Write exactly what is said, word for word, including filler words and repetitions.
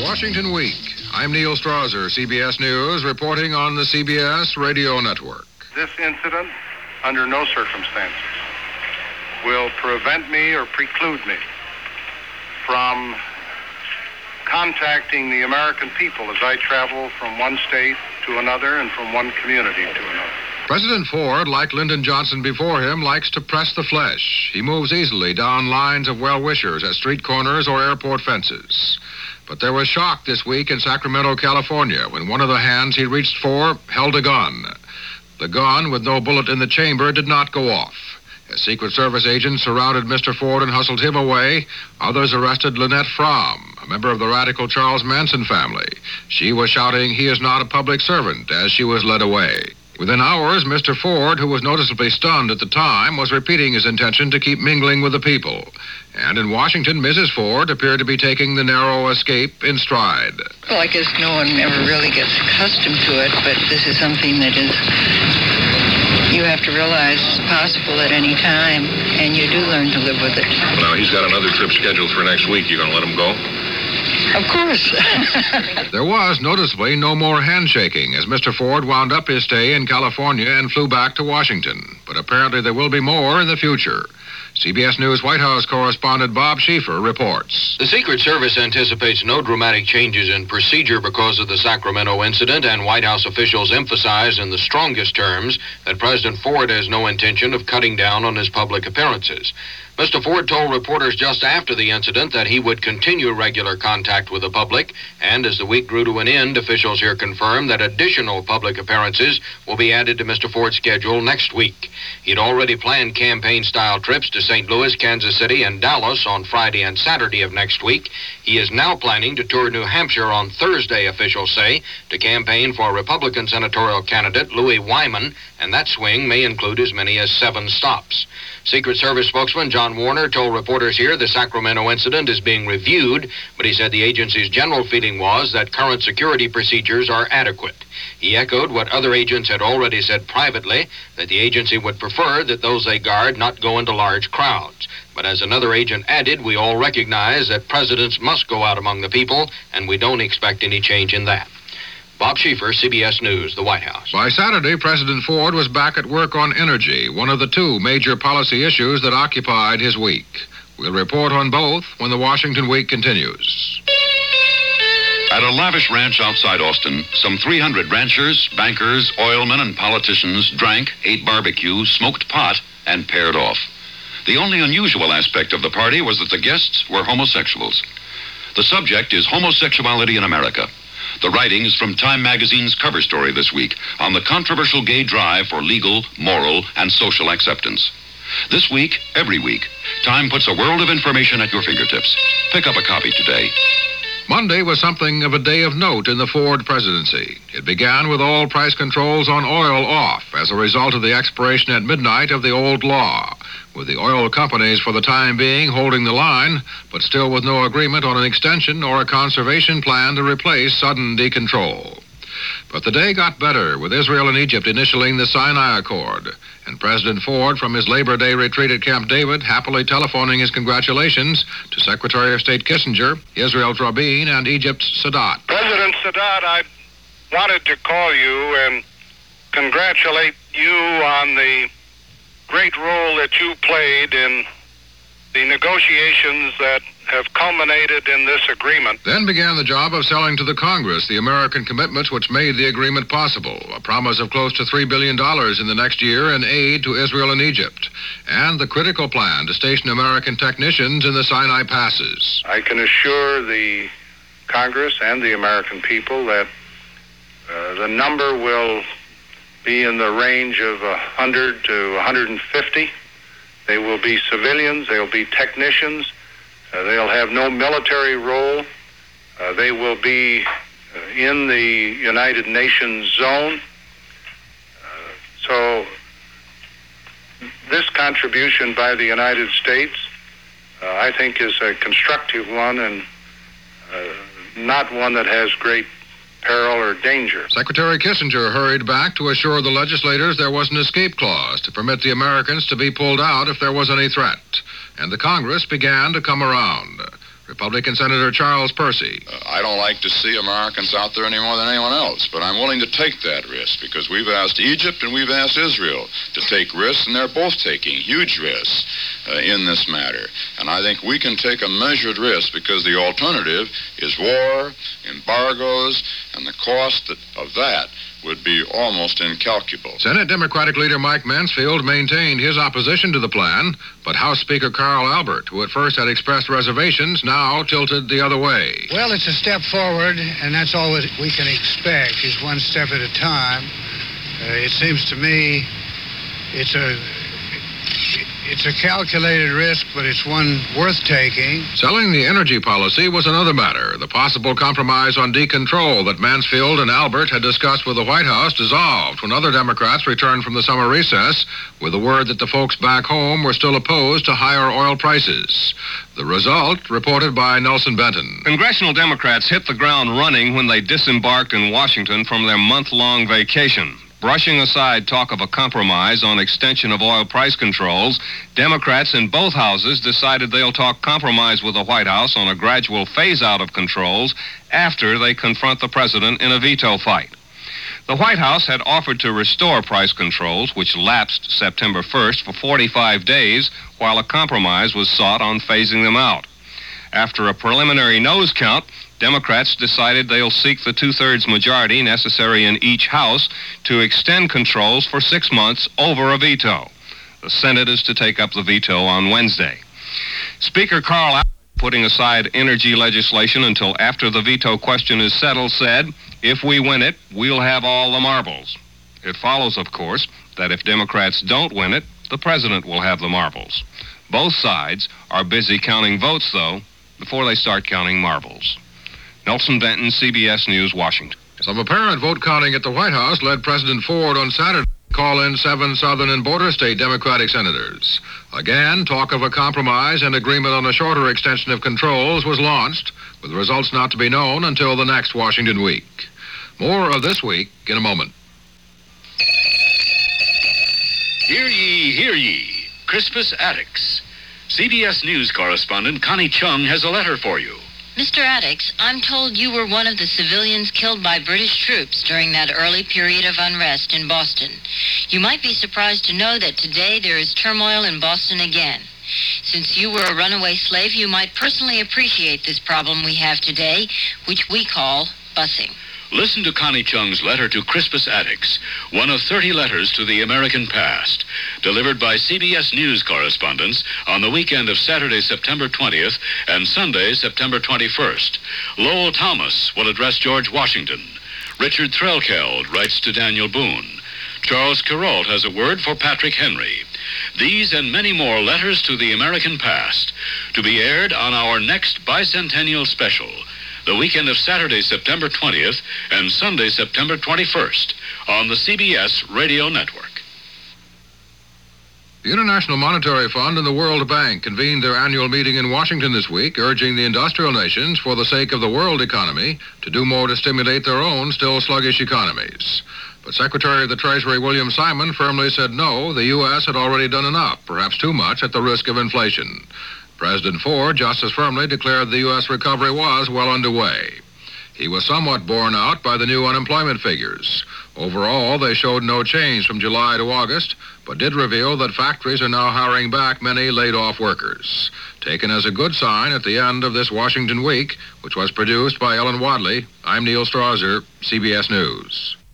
Washington Week. I'm Neil Strasser, C B S News, reporting on the C B S radio network. This incident, under no circumstances, will prevent me or preclude me from contacting the American people as I travel from one state to another and from one community to another. President Ford, like Lyndon Johnson before him, likes to press the flesh. He moves easily down lines of well-wishers at street corners or airport fences. But there was shock this week in Sacramento, California, when one of the hands he reached for held a gun. The gun, with no bullet in the chamber, did not go off. As Secret Service agents surrounded Mister Ford and hustled him away, others arrested Lynette Fromm, a member of the radical Charles Manson family. She was shouting, "He is not a public servant," as she was led away. Within hours, Mister Ford, who was noticeably stunned at the time, was repeating his intention to keep mingling with the people. And in Washington, Missus Ford appeared to be taking the narrow escape in stride. Well, I guess no one ever really gets accustomed to it, but this is something that is, you have to realize is possible at any time, and you do learn to live with it. Well, now, he's got another trip scheduled for next week. You going to let him go? Of course. There was noticeably no more handshaking as Mister Ford wound up his stay in California and flew back to Washington. But apparently there will be more in the future. C B S News White House correspondent Bob Schieffer reports. The Secret Service anticipates no dramatic changes in procedure because of the Sacramento incident, and White House officials emphasize in the strongest terms that President Ford has no intention of cutting down on his public appearances. Mister Ford told reporters just after the incident that he would continue regular contact with the public, and as the week grew to an end, officials here confirmed that additional public appearances will be added to Mister Ford's schedule next week. He'd already planned campaign-style trips to Saint Louis, Kansas City, and Dallas on Friday and Saturday of next week. He is now planning to tour New Hampshire on Thursday, officials say, to campaign for Republican senatorial candidate Louis Wyman, and that swing may include as many as seven stops. Secret Service spokesman John Warner told reporters here the Sacramento incident is being reviewed, but he said the agency's general feeling was that current security procedures are adequate. He echoed what other agents had already said privately, that the agency would prefer that those they guard not go into large crowds. But as another agent added, we all recognize that presidents must go out among the people, and we don't expect any change in that. Bob Schieffer, C B S News, the White House. By Saturday, President Ford was back at work on energy, one of the two major policy issues that occupied his week. We'll report on both when the Washington Week continues. At a lavish ranch outside Austin, some three hundred ranchers, bankers, oilmen, and politicians drank, ate barbecue, smoked pot, and paired off. The only unusual aspect of the party was that the guests were homosexuals. The subject is homosexuality in America. The writing is from Time Magazine's cover story this week on the controversial gay drive for legal, moral, and social acceptance. This week, every week, Time puts a world of information at your fingertips. Pick up a copy today. Monday was something of a day of note in the Ford presidency. It began with all price controls on oil off as a result of the expiration at midnight of the old law, with the oil companies for the time being holding the line, but still with no agreement on an extension or a conservation plan to replace sudden decontrol. But the day got better, with Israel and Egypt initialing the Sinai Accord, and President Ford, from his Labor Day retreat at Camp David, happily telephoning his congratulations to Secretary of State Kissinger, Israel's Rabin, and Egypt's Sadat. President Sadat, I wanted to call you and congratulate you on the great role that you played in the negotiations that have culminated in this agreement. Then began the job of selling to the Congress the American commitments which made the agreement possible, a promise of close to three billion dollars in the next year in aid to Israel and Egypt, and the critical plan to station American technicians in the Sinai passes. I can assure the Congress and the American people that uh, the number will be in the range of one hundred to one hundred fifty. They will be civilians, they'll be technicians, uh, they'll have no military role, uh, they will be uh, in the United Nations zone. Uh, so this contribution by the United States, uh, I think, is a constructive one and uh, not one that has great peril or danger. Secretary Kissinger hurried back to assure the legislators there was an escape clause to permit the Americans to be pulled out if there was any threat, and the Congress began to come around. Republican Senator Charles Percy. Uh, I don't like to see Americans out there any more than anyone else, but I'm willing to take that risk because we've asked Egypt and we've asked Israel to take risks, and they're both taking huge risks uh, in this matter. And I think we can take a measured risk because the alternative is war, embargoes, and the cost that, of that would be almost incalculable. Senate Democratic leader Mike Mansfield maintained his opposition to the plan, but House Speaker Carl Albert, who at first had expressed reservations, now tilted the other way. Well, it's a step forward, and that's all that we can expect, is one step at a time. Uh, it seems to me it's a it's a calculated risk, but it's one worth taking. Selling the energy policy was another matter. The possible compromise on decontrol that Mansfield and Albert had discussed with the White House dissolved when other Democrats returned from the summer recess with the word that the folks back home were still opposed to higher oil prices. The result, reported by Nelson Benton. Congressional Democrats hit the ground running when they disembarked in Washington from their month-long vacation. Brushing aside talk of a compromise on extension of oil price controls, Democrats in both houses decided they'll talk compromise with the White House on a gradual phase-out of controls after they confront the president in a veto fight. The White House had offered to restore price controls, which lapsed September first, for forty-five days, while a compromise was sought on phasing them out. After a preliminary nose count, Democrats decided they'll seek the two-thirds majority necessary in each house to extend controls for six months over a veto. The Senate is to take up the veto on Wednesday. Speaker Carl Albert, putting aside energy legislation until after the veto question is settled, said, "If we win it, we'll have all the marbles." It follows, of course, that if Democrats don't win it, the president will have the marbles. Both sides are busy counting votes, though, before they start counting marbles. Nelson Benton, C B S News, Washington. Some apparent vote counting at the White House led President Ford on Saturday to call in seven southern and border state Democratic senators. Again, talk of a compromise and agreement on a shorter extension of controls was launched, with results not to be known until the next Washington week. More of This Week in a moment. Hear ye, hear ye. Crispus Attucks. C B S News correspondent Connie Chung has a letter for you. Mister Attucks, I'm told you were one of the civilians killed by British troops during that early period of unrest in Boston. You might be surprised to know that today there is turmoil in Boston again. Since you were a runaway slave, you might personally appreciate this problem we have today, which we call busing. Listen to Connie Chung's letter to Crispus Attucks, one of thirty letters to the American past, delivered by C B S News correspondents on the weekend of Saturday, September twentieth and Sunday, September twenty-first. Lowell Thomas will address George Washington. Richard Threlkeld writes to Daniel Boone. Charles Kuralt has a word for Patrick Henry. These and many more letters to the American past, to be aired on our next bicentennial special, the weekend of Saturday, September twentieth and Sunday, September twenty-first, on the C B S Radio Network. The International Monetary Fund and the World Bank convened their annual meeting in Washington this week, urging the industrial nations, for the sake of the world economy, to do more to stimulate their own still sluggish economies. But Secretary of the Treasury William Simon firmly said no, the U S had already done enough, perhaps too much, at the risk of inflation. President Ford just as firmly declared the U S recovery was well underway. He was somewhat borne out by the new unemployment figures. Overall, they showed no change from July to August, but did reveal that factories are now hiring back many laid-off workers. Taken as a good sign at the end of this Washington week, which was produced by Ellen Wadley, I'm Neil Strasser, C B S News.